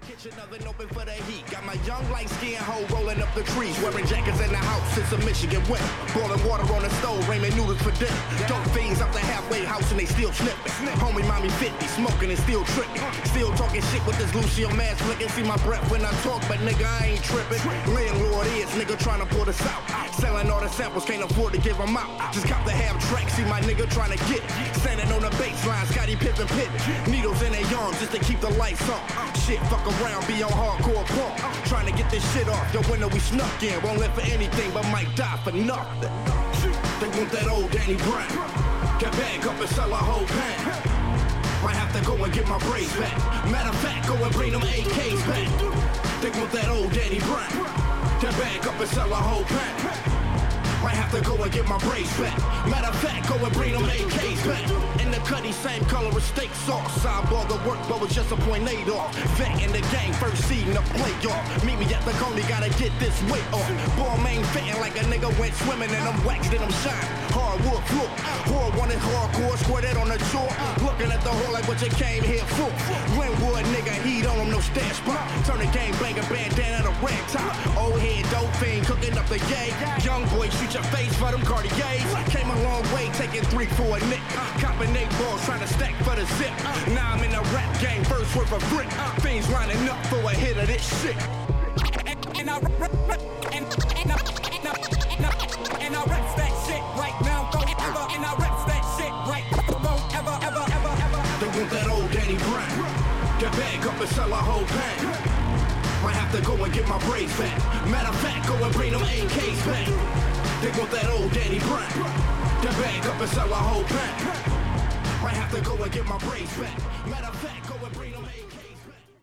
kitchen oven open for the heat. Got my young light-skinned hoe rolling up the trees. Wearing jackets in the house, it's a Michigan winter. Boiling water on the stove, ramen noodles for dinner. Dope fiends out the halfway house and they still slipping. Homie mommy 50, smoking and still tripping. Still talking shit with this Lucio mask flicking. See my breath when I talk, but nigga I ain't tripping. Landlord is, nigga trying to pull us out. Selling all the samples, can't afford to give them out. Just cop the half track, see my nigga trying to get. Standing on the baseline, Scottie Pippen pit. Needles in their arms just to keep the lights on. Shit, fuck around, be on hardcore punk. Trying to get this shit off, the window we snuck in. Won't live for anything, but might die for nothing. They want that old Danny Brown. Get back up and sell a whole pound. Might have to go and get my braids back. Matter of fact, go and bring them AKs back. They want that old Danny Brown. Get back up and sell a whole pound. Might have to go and get my braids back. Matter of fact, go and bring them AKs back. In the cutty, same color as steak sauce. Eyeball the work, but was just a point laid off. Vet in the game, first seed in the playoff. Meet me at the Coney, gotta get this weight off. Ball main fitting like a nigga went swimming and I'm waxed and I'm shine. Hardwood floor, hard wanted hardcore, squirted on the jaw. Looking at the hole like what you came here for. Glenwood nigga, heat on him, no stash spot. Turn the game banger bandana to red top. Old head dope fiend, cooking up the yay. Young boy, shoot your face for them Cartiers. Came a long way, taking 3 for a nick. Copping 8 balls, trying to stack for the zip. Now I'm in the rap game, first worth a brick. Fiends lining up for a hit of this shit. And I rep that shit right now, don't ever. And I rep that shit right, don't ever. They want that old Danny Brown. Get back up and sell a whole pound. Might have to go and get my braids back. Matter of fact, go and bring them AKs back. They want that old Danny Brown. Get back up and sell a whole pound. Might have to go and get my braids back. Matter of fact, go and bring them AKs.